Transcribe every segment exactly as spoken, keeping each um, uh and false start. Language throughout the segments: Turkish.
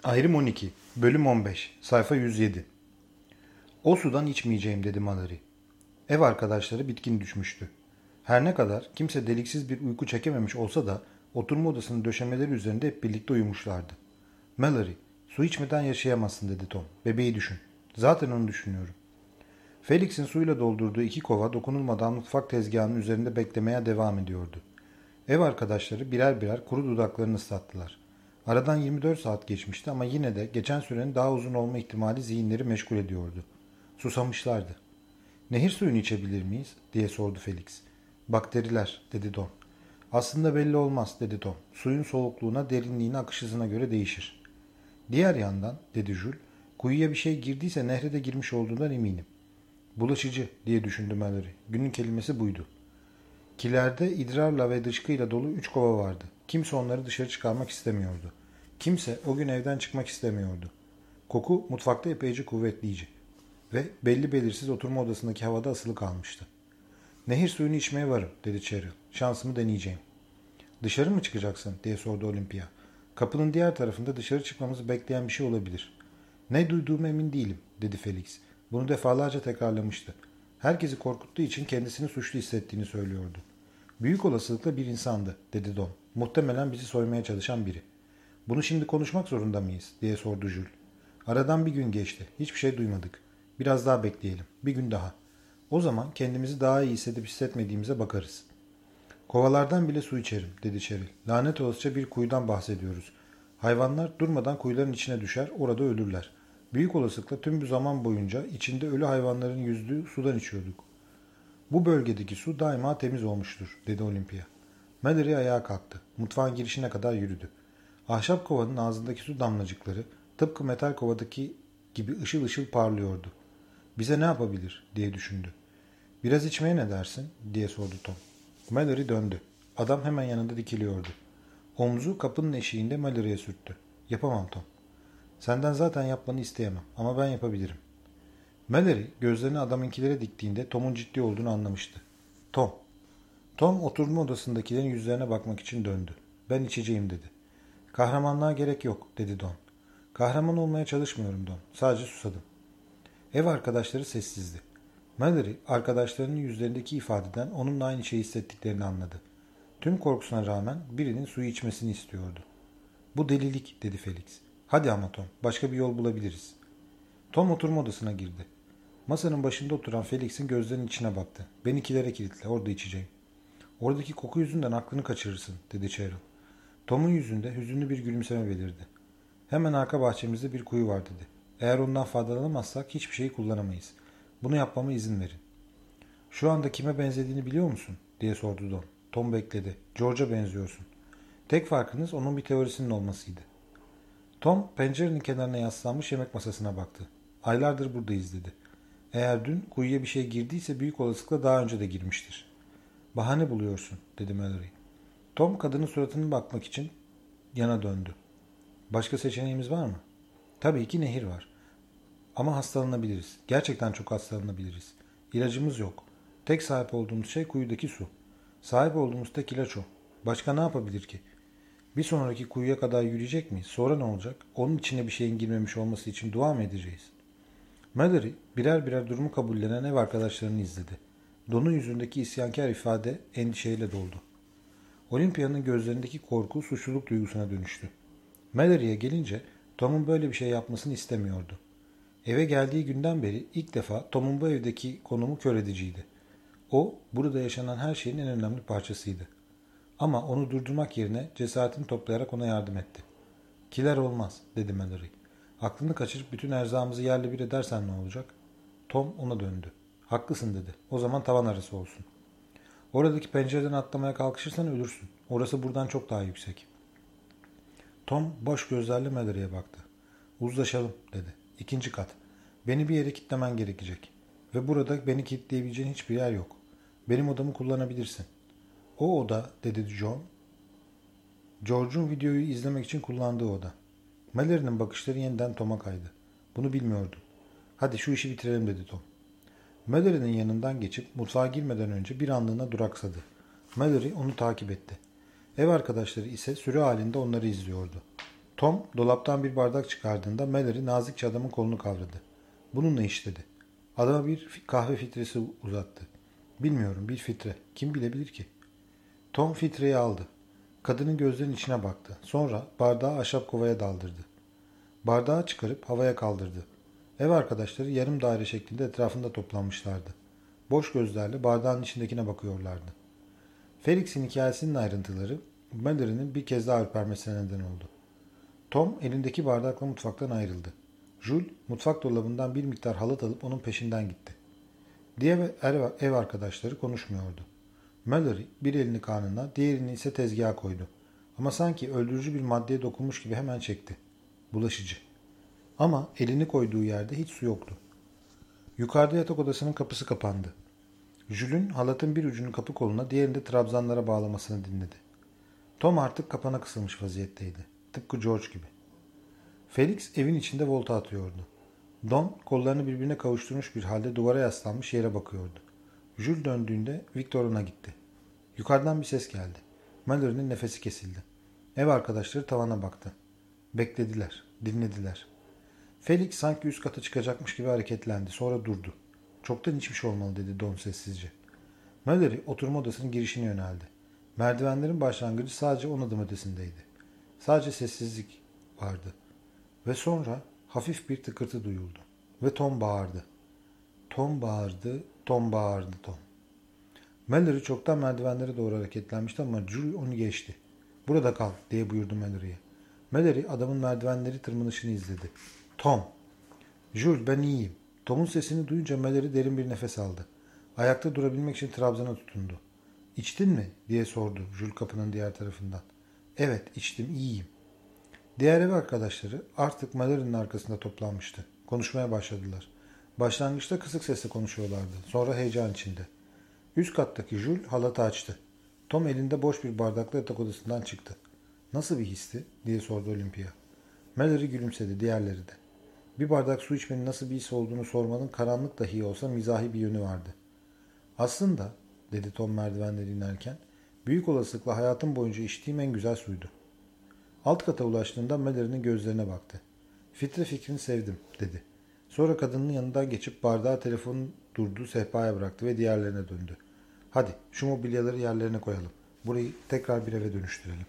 Ayrım on iki, bölüm on beş, sayfa yüz yedi. O sudan içmeyeceğim dedi Mallory. Ev arkadaşları bitkin düşmüştü. Her ne kadar kimse deliksiz bir uyku çekememiş olsa da oturma odasının döşemeleri üzerinde hep birlikte uyumuşlardı. Mallory, su içmeden yaşayamazsın dedi Tom. Bebeği düşün. Zaten onu düşünüyorum. Felix'in suyla doldurduğu iki kova dokunulmadan mutfak tezgahının üzerinde beklemeye devam ediyordu. Ev arkadaşları birer birer kuru dudaklarını ıslattılar. Aradan yirmi dört saat geçmişti ama yine de geçen sürenin daha uzun olma ihtimali zihinleri meşgul ediyordu. Susamışlardı. "Nehir suyunu içebilir miyiz?" diye sordu Felix. "Bakteriler," dedi Don. "Aslında belli olmaz," dedi Tom. "Suyun soğukluğuna, derinliğine, akış hızına göre değişir." "Diğer yandan," dedi Jules, "kuyuya bir şey girdiyse nehre de girmiş olduğundan eminim." "Bulaşıcı," diye düşündü Mallory. Günün kelimesi buydu. Kilerde idrarla ve dışkıyla dolu üç kova vardı. Kimse onları dışarı çıkarmak istemiyordu. Kimse o gün evden çıkmak istemiyordu. Koku mutfakta epeyce kuvvetliydi ve belli belirsiz oturma odasındaki havada asılı kalmıştı. "Nehir suyunu içmeye varım," dedi Cheryl. "Şansımı deneyeceğim." "Dışarı mı çıkacaksın?" diye sordu Olympia. "Kapının diğer tarafında dışarı çıkmamızı bekleyen bir şey olabilir." "Ne duyduğuma emin değilim," dedi Felix. Bunu defalarca tekrarlamıştı. Herkesi korkuttuğu için kendisini suçlu hissettiğini söylüyordu. "Büyük olasılıkla bir insandı," dedi Don. "Muhtemelen bizi soymaya çalışan biri." "Bunu şimdi konuşmak zorunda mıyız?" diye sordu Jules. "Aradan bir gün geçti. Hiçbir şey duymadık. Biraz daha bekleyelim. Bir gün daha. O zaman kendimizi daha iyi hissedip hissetmediğimize bakarız." "Kovalardan bile su içerim," dedi Cheryl. "Lanet olasıca bir kuyudan bahsediyoruz. Hayvanlar durmadan kuyuların içine düşer, orada ölürler. Büyük olasılıkla tüm bu zaman boyunca içinde ölü hayvanların yüzdüğü sudan içiyorduk." "Bu bölgedeki su daima temiz olmuştur," dedi Olympia. Mallory ayağa kalktı. Mutfağın girişine kadar yürüdü. Ahşap kovanın ağzındaki su damlacıkları tıpkı metal kovadaki gibi ışıl ışıl parlıyordu. "Bize ne yapabilir?" diye düşündü. "Biraz içmeye ne dersin?" diye sordu Tom. Mallory döndü. Adam hemen yanında dikiliyordu. Omzu kapının eşiğinde Mallory'e sürttü. "Yapamam Tom. Senden zaten yapmanı isteyemem ama ben yapabilirim." Mallory gözlerini adamınkilere diktiğinde Tom'un ciddi olduğunu anlamıştı. "Tom." Tom oturma odasındakilerin yüzlerine bakmak için döndü. "Ben içeceğim," dedi. "Kahramanlığa gerek yok," dedi Don. "Kahraman olmaya çalışmıyorum Don. Sadece susadım." Ev arkadaşları sessizdi. Mallory arkadaşlarının yüzlerindeki ifadeden onunla aynı şeyi hissettiklerini anladı. Tüm korkusuna rağmen birinin suyu içmesini istiyordu. "Bu delilik," dedi Felix. "Hadi ama Tom, başka bir yol bulabiliriz." Tom oturma odasına girdi. Masanın başında oturan Felix'in gözlerinin içine baktı. "Beni kilere kilitle, orada içeceğim." "Oradaki koku yüzünden aklını kaçırırsın," dedi Cheryl. Tom'un yüzünde hüzünlü bir gülümseme belirdi. "Hemen arka bahçemizde bir kuyu var," dedi. "Eğer ondan faydalanamazsak hiçbir şeyi kullanamayız. Bunu yapmama izin verin." "Şu anda kime benzediğini biliyor musun?" diye sordu Don. Tom bekledi. "George'a benziyorsun. Tek farkınız onun bir teorisinin olmasıydı." Tom pencerenin kenarına yaslanmış yemek masasına baktı. "Aylardır buradayız," dedi. "Eğer dün kuyuya bir şey girdiyse büyük olasılıkla daha önce de girmiştir." "Bahane buluyorsun," dedi Mallory. Tom kadının suratına bakmak için yana döndü. "Başka seçeneğimiz var mı?" "Tabii ki nehir var. Ama hastalanabiliriz. Gerçekten çok hastalanabiliriz. İlacımız yok. Tek sahip olduğumuz şey kuyudaki su. Sahip olduğumuz tek ilaç o. Başka ne yapabilir ki? Bir sonraki kuyuya kadar yürüyecek miyiz? Sonra ne olacak? Onun içine bir şeyin girmemiş olması için dua mı edeceğiz?" Mallory birer birer durumu kabullenen ev arkadaşlarını izledi. Don'un yüzündeki isyankar ifade endişeyle doldu. Olympia'nın gözlerindeki korku suçluluk duygusuna dönüştü. Mallory'e gelince Tom'un böyle bir şey yapmasını istemiyordu. Eve geldiği günden beri ilk defa Tom'un bu evdeki konumu kör ediciydi. O, burada yaşanan her şeyin en önemli parçasıydı. Ama onu durdurmak yerine cesaretini toplayarak ona yardım etti. "Kiler olmaz," dedi Mallory. "Aklını kaçırıp bütün erzağımızı yerle bir edersen ne olacak?" Tom ona döndü. "Haklısın," dedi. "O zaman tavan arası olsun. Oradaki pencereden atlamaya kalkışırsan ölürsün. Orası buradan çok daha yüksek." Tom boş gözlerle Mallory'e baktı. "Uzlaşalım," dedi. "İkinci kat. Beni bir yere kilitlemen gerekecek. Ve burada beni kilitleyebileceğin hiçbir yer yok. Benim odamı kullanabilirsin." "O oda," dedi John. "George'un videoyu izlemek için kullandığı oda." Mallory'nin bakışları yeniden Tom'a kaydı. "Bunu bilmiyordum. Hadi şu işi bitirelim," dedi Tom. Mallory'nin yanından geçip mutfağa girmeden önce bir anlığına duraksadı. Mallory onu takip etti. Ev arkadaşları ise sürü halinde onları izliyordu. Tom dolaptan bir bardak çıkardığında Mallory nazikçe adamın kolunu kavradı. Bununla iç dedi. Adama bir kahve filtresi uzattı. Bilmiyorum, bir filtre. Kim bilebilir ki? Tom filtreyi aldı. Kadının gözlerinin içine baktı. Sonra bardağı ahşap kovaya daldırdı. Bardağı çıkarıp havaya kaldırdı. Ev arkadaşları yarım daire şeklinde etrafında toplanmışlardı. Boş gözlerle bardağın içindekine bakıyorlardı. Felix'in hikayesinin ayrıntıları Mallory'nin bir kez daha ürpermesine neden oldu. Tom elindeki bardakla mutfaktan ayrıldı. Jules mutfak dolabından bir miktar halat alıp onun peşinden gitti. Diğer ev arkadaşları konuşmuyordu. Mallory bir elini karnına, diğerini ise tezgaha koydu. Ama sanki öldürücü bir maddeye dokunmuş gibi hemen çekti. Bulaşıcı. Ama elini koyduğu yerde hiç su yoktu. Yukarıda yatak odasının kapısı kapandı. Jules'ün halatın bir ucunu kapı koluna, diğerini de trabzanlara bağlamasını dinledi. Tom artık kapana kısılmış vaziyetteydi. Tıpkı George gibi. Felix evin içinde volta atıyordu. Don kollarını birbirine kavuşturmuş bir halde duvara yaslanmış yere bakıyordu. Jules döndüğünde Victor ona gitti. Yukarıdan bir ses geldi. Mallory'nin nefesi kesildi. Ev arkadaşları tavana baktı. Beklediler, dinlediler. Felix sanki üst kata çıkacakmış gibi hareketlendi. Sonra durdu. Çoktan içmiş olmalı dedi Don sessizce. Mallory oturma odasının girişine yöneldi. Merdivenlerin başlangıcı sadece on adım ötesindeydi. Sadece sessizlik vardı. Ve sonra hafif bir tıkırtı duyuldu. Ve Tom bağırdı. Tom bağırdı, Tom bağırdı Tom. Mallory çoktan merdivenlere doğru hareketlenmişti ama Jules onu geçti. Burada kal diye buyurdu Mallory'e. Mallory adamın merdivenleri tırmanışını izledi. Tom. Jules ben iyiyim. Tom'un sesini duyunca Mallory derin bir nefes aldı. Ayakta durabilmek için trabzana tutundu. İçtin mi diye sordu Jules kapının diğer tarafından. Evet içtim iyiyim. Diğer ev arkadaşları artık Mallory'nin arkasında toplanmıştı. Konuşmaya başladılar. Başlangıçta kısık sesle konuşuyorlardı. Sonra heyecan içinde. Üst kattaki Jules halatı açtı. Tom elinde boş bir bardakla yatak odasından çıktı. Nasıl bir histi diye sordu Olympia. Mallory gülümsedi, diğerleri de. Bir bardak su içmenin nasıl bir his olduğunu sormanın karanlık dahi olsa mizahi bir yönü vardı. Aslında dedi Tom merdivenleri inerken büyük olasılıkla hayatım boyunca içtiğim en güzel suydu. Alt kata ulaştığında Mallory'nin gözlerine baktı. Filtre fikrini sevdim dedi. Sonra kadının yanından geçip bardağı telefonun durduğu sehpaya bıraktı ve diğerlerine döndü. Hadi şu mobilyaları yerlerine koyalım. Burayı tekrar bir eve dönüştürelim.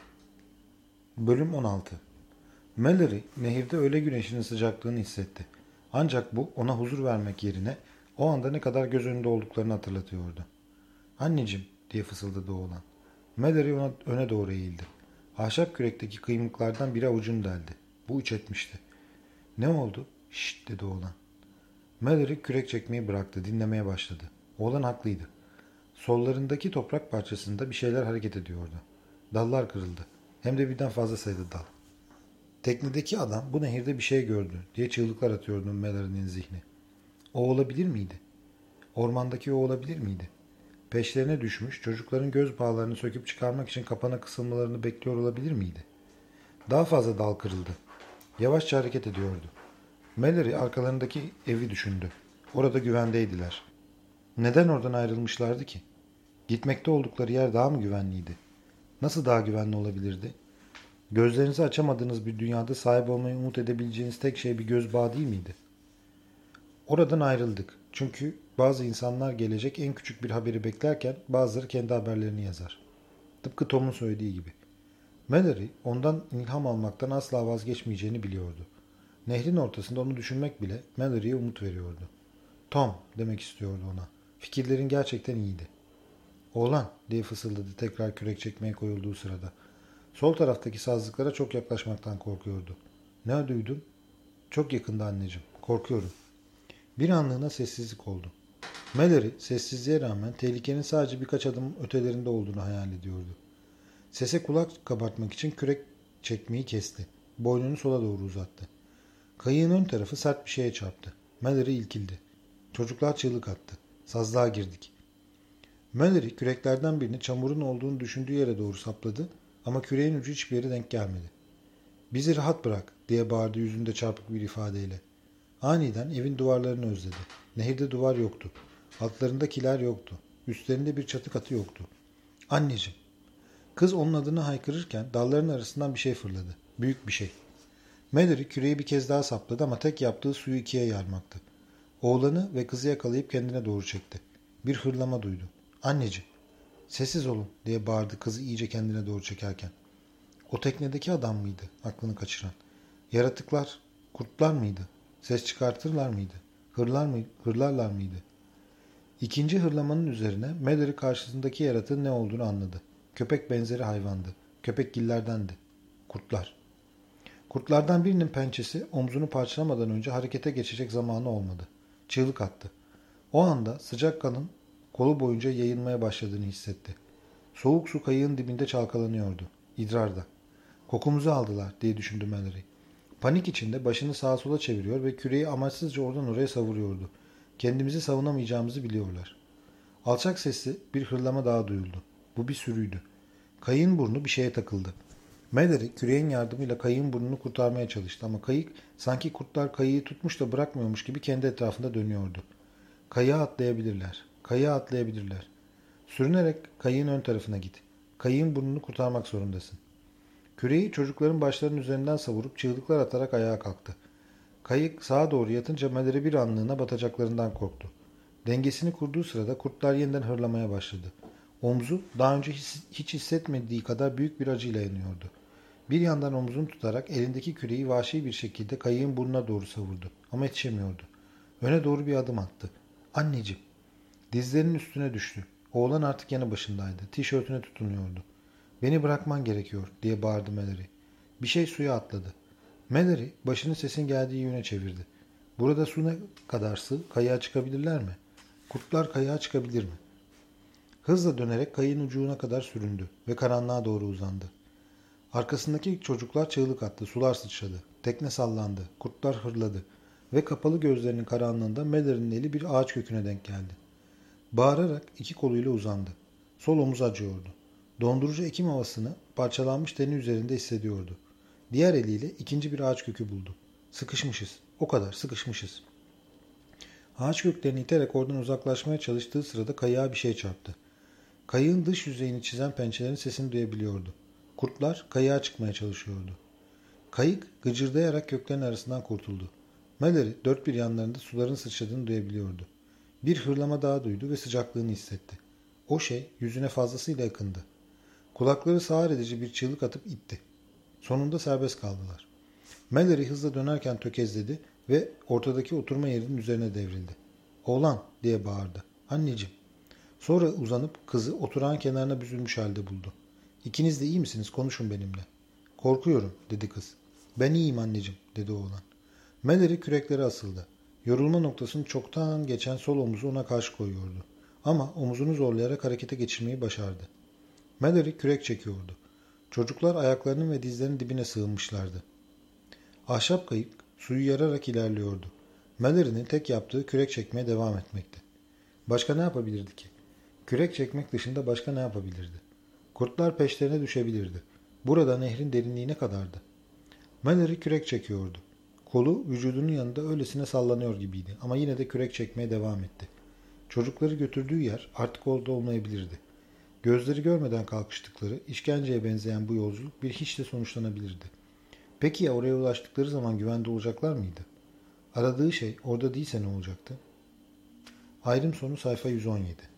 Bölüm on altı. Mallory nehirde öğle güneşinin sıcaklığını hissetti. Ancak bu ona huzur vermek yerine o anda ne kadar göz önünde olduklarını hatırlatıyordu. Anneciğim diye fısıldadı oğlan. Mallory ona öne doğru eğildi. Ahşap kürekteki kıymıklardan biri avucunu deldi. Bu iç etmişti. Ne oldu? Şşt dedi oğlan. Mallory kürek çekmeyi bıraktı. Dinlemeye başladı. Oğlan haklıydı. Sollarındaki toprak parçasında bir şeyler hareket ediyordu. Dallar kırıldı. Hem de birden fazla sayıda dal. Teknedeki adam bu nehirde bir şey gördü diye çığlıklar atıyordu Mallory'nin zihni. O olabilir miydi? Ormandaki o olabilir miydi? Peşlerine düşmüş çocukların göz bağlarını söküp çıkarmak için kapana kısılmalarını bekliyor olabilir miydi? Daha fazla dal kırıldı. Yavaşça hareket ediyordu. Mallory arkalarındaki evi düşündü. Orada güvendeydiler. Neden oradan ayrılmışlardı ki? Gitmekte oldukları yer daha mı güvenliydi? Nasıl daha güvenli olabilirdi? Gözlerinizi açamadığınız bir dünyada sahip olmayı umut edebileceğiniz tek şey bir göz bağı değil miydi? Oradan ayrıldık. Çünkü bazı insanlar gelecek en küçük bir haberi beklerken bazıları kendi haberlerini yazar. Tıpkı Tom'un söylediği gibi. Mallory ondan ilham almaktan asla vazgeçmeyeceğini biliyordu. Nehrin ortasında onu düşünmek bile Mallory'ye umut veriyordu. Tom demek istiyordu ona. Fikirlerin gerçekten iyiydi. Oğlan diye fısıldadı tekrar kürek çekmeye koyulduğu sırada. Sol taraftaki sazlıklara çok yaklaşmaktan korkuyordu. Ne duydun? Çok yakında anneciğim. Korkuyorum. Bir anlığına sessizlik oldu. Mallory sessizliğe rağmen tehlikenin sadece birkaç adım ötelerinde olduğunu hayal ediyordu. Sese kulak kabartmak için kürek çekmeyi kesti. Boynunu sola doğru uzattı. Kayığın ön tarafı sert bir şeye çarptı. Mallory ilkildi. Çocuklar çığlık attı. Sazlığa girdik. Mallory küreklerden birini çamurun olduğunu düşündüğü yere doğru sapladı ama küreğin ucu hiçbir yere denk gelmedi. Bizi rahat bırak diye bağırdı yüzünde çarpık bir ifadeyle. Aniden evin duvarlarını özledi. Nehirde duvar yoktu. Altlarında kiler yoktu. Üstlerinde bir çatı katı yoktu. Anneciğim. Kız onun adını haykırırken dalların arasından bir şey fırladı. Büyük bir şey. Mallory küreği bir kez daha sapladı ama tek yaptığı suyu ikiye yarmaktı. Oğlanı ve kızı yakalayıp kendine doğru çekti. Bir hırlama duydu. Anneciğim, sessiz olun diye bağırdı kızı iyice kendine doğru çekerken. O teknedeki adam mıydı aklını kaçıran? Yaratıklar, kurtlar mıydı? Ses çıkartırlar mıydı? Hırlar mı, hırlarlar mıydı? İkinci hırlamanın üzerine Mallory karşısındaki yaratığın ne olduğunu anladı. Köpek benzeri hayvandı. Köpekgillerdendi. Kurtlar. Kurtlardan birinin pençesi omzunu parçalamadan önce harekete geçecek zamanı olmadı. Çığlık attı. O anda sıcak kanın kolu boyunca yayılmaya başladığını hissetti. Soğuk su kayığın dibinde çalkalanıyordu. İdrarda. Kokumuzu aldılar diye düşündü Mallory. Panik içinde başını sağa sola çeviriyor ve küreği amaçsızca oradan oraya savuruyordu. Kendimizi savunamayacağımızı biliyorlar. Alçak sesli bir hırlama daha duyuldu. Bu bir sürüydü. Kayığın burnu bir şeye takıldı. Mallory küreğin yardımıyla kayığın burnunu kurtarmaya çalıştı ama kayık sanki kurtlar kayığı tutmuş da bırakmıyormuş gibi kendi etrafında dönüyordu. Kayığa atlayabilirler. Kayığa atlayabilirler. Sürünerek kayığın ön tarafına git. Kayığın burnunu kurtarmak zorundasın. Küreği çocukların başlarının üzerinden savurup çığlıklar atarak ayağa kalktı. Kayık sağa doğru yatınca Mallory bir anlığına batacaklarından korktu. Dengesini kurduğu sırada kurtlar yeniden hırlamaya başladı. Omzu daha önce hiç hissetmediği kadar büyük bir acıyla yanıyordu. Bir yandan omzunu tutarak elindeki küreği vahşi bir şekilde kayığın burnuna doğru savurdu. Ama yetişemiyordu. Öne doğru bir adım attı. Anneciğim. Dizlerinin üstüne düştü. Oğlan artık yanı başındaydı. Tişörtüne tutunuyordu. Beni bırakman gerekiyor diye bağırdı Mallory. Bir şey suya atladı. Mallory başını sesin geldiği yöne çevirdi. Burada su ne kadar sığ? Kayığa çıkabilirler mi? Kurtlar kayığa çıkabilir mi? Hızla dönerek kayığın ucuna kadar süründü ve karanlığa doğru uzandı. Arkasındaki çocuklar çığlık attı, sular sıçradı. Tekne sallandı, kurtlar hırladı ve kapalı gözlerinin karanlığında Mallory'nin eli bir ağaç köküne denk geldi. Bağırarak iki koluyla uzandı. Sol omuz acıyordu. Dondurucu ekim havasını parçalanmış teni üzerinde hissediyordu. Diğer eliyle ikinci bir ağaç kökü buldu. Sıkışmışız. O kadar sıkışmışız. Ağaç köklerini iterek oradan uzaklaşmaya çalıştığı sırada kayığa bir şey çarptı. Kayığın dış yüzeyini çizen pençelerin sesini duyabiliyordu. Kurtlar kayığa çıkmaya çalışıyordu. Kayık gıcırdayarak köklerin arasından kurtuldu. Mallory dört bir yanlarında suların sıçradığını duyabiliyordu. Bir hırlama daha duydu ve sıcaklığını hissetti. O şey yüzüne fazlasıyla yakındı. Kulakları sağır edici bir çığlık atıp itti. Sonunda serbest kaldılar. Mallory hızla dönerken tökezledi ve ortadaki oturma yerinin üzerine devrildi. Oğlan diye bağırdı. Anneciğim. Sonra uzanıp kızı oturağın kenarına büzülmüş halde buldu. İkiniz de iyi misiniz? Konuşun benimle. Korkuyorum dedi kız. Ben iyiyim anneciğim dedi oğlan. Mallory küreklere asıldı. Yorulma noktasını çoktan geçen sol omuzu ona karşı koyuyordu. Ama omuzunu zorlayarak harekete geçirmeyi başardı. Mallory kürek çekiyordu. Çocuklar ayaklarının ve dizlerinin dibine sığınmışlardı. Ahşap kayık suyu yararak ilerliyordu. Mallory'nin tek yaptığı kürek çekmeye devam etmekti. Başka ne yapabilirdi ki? Kürek çekmek dışında başka ne yapabilirdi? Kurtlar peşlerine düşebilirdi. Burada nehrin derinliği ne kadardı? Mallory kürek çekiyordu. Kolu vücudunun yanında öylesine sallanıyor gibiydi ama yine de kürek çekmeye devam etti. Çocukları götürdüğü yer artık orada olmayabilirdi. Gözleri görmeden kalkıştıkları, işkenceye benzeyen bu yolculuk bir hiçle sonuçlanabilirdi. Peki ya oraya ulaştıkları zaman güvende olacaklar mıydı? Aradığı şey orada değilse ne olacaktı? Ayrım sonu sayfa yüz on yedi.